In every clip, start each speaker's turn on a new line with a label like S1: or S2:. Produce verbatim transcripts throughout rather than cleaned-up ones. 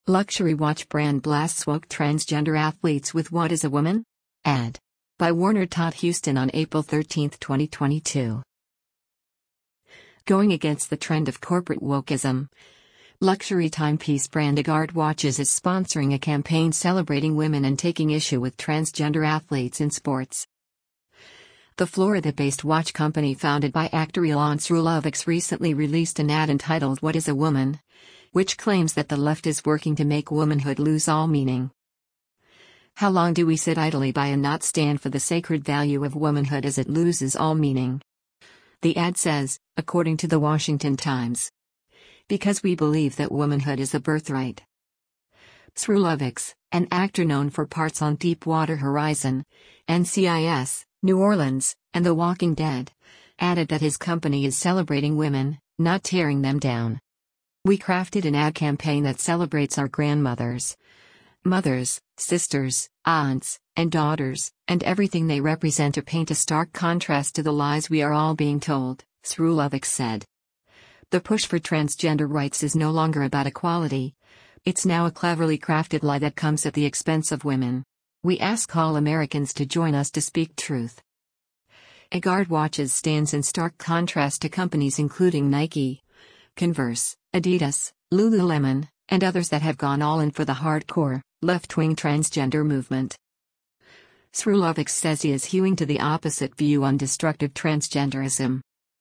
S1: Luxury watch brand blasts woke transgender athletes with "What is a woman?" ad. By Warner Todd Houston on April thirteenth, twenty twenty-two. Going against the trend of corporate wokeism, luxury timepiece brand Agard Watches is sponsoring a campaign celebrating women and taking issue with transgender athletes in sports. The Florida-based watch company founded by actor Ilan Srulovics recently released an ad entitled "What is a Woman?", which claims that the left is working to make womanhood lose all meaning. How long do we sit idly by and not stand for the sacred value of womanhood as it loses all meaning? The ad says, according to the Washington Times. Because we believe that womanhood is a birthright. Srulovics, an actor known for parts on Deepwater Horizon, N C I S, New Orleans, and The Walking Dead, added that his company is celebrating women, not tearing them down. "We crafted an ad campaign that celebrates our grandmothers, mothers, sisters, aunts, and daughters, and everything they represent to paint a stark contrast to the lies we are all being told," Srulovics said. The push for transgender rights is no longer about equality. It's now a cleverly crafted lie that comes at the expense of women. We ask all Americans to join us to speak truth. Agard Watches stands in stark contrast to companies including Nike, Converse, Adidas, Lululemon, and others that have gone all in for the hardcore, left-wing transgender movement. Srulovics says he is hewing to the opposite view on destructive transgenderism.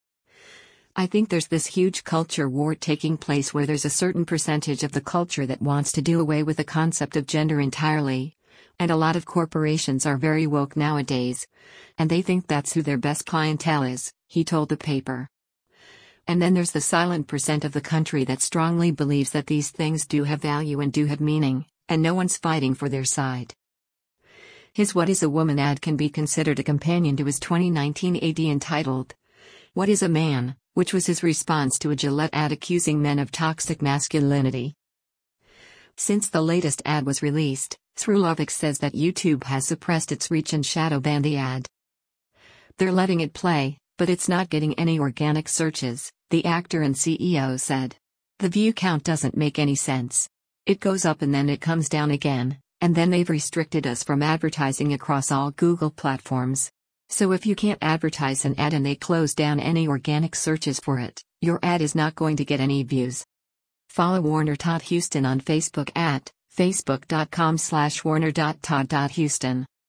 S1: "I think there's this huge culture war taking place where there's a certain percentage of the culture that wants to do away with the concept of gender entirely. And a lot of corporations are very woke nowadays. And they think that's who their best clientele is," he told the paper. "And then there's the silent percent of the country that strongly believes that these things do have value and do have meaning, and no one's fighting for their side." His "What is a Woman?" ad can be considered a companion to his twenty nineteen ad entitled, "What is a Man?", which was his response to a Gillette ad accusing men of toxic masculinity. Since the latest ad was released, Srulovics says that YouTube has suppressed its reach and shadow banned the ad. "They're letting it play, but it's not getting any organic searches," the actor and C E O said. "The view count doesn't make any sense. It goes up and then it comes down again, and then they've restricted us from advertising across all Google platforms. So if you can't advertise an ad and they close down any organic searches for it, your ad is not going to get any views." Follow Warner Todd Houston on Facebook at facebook dot com slash warner dot todd dot houston.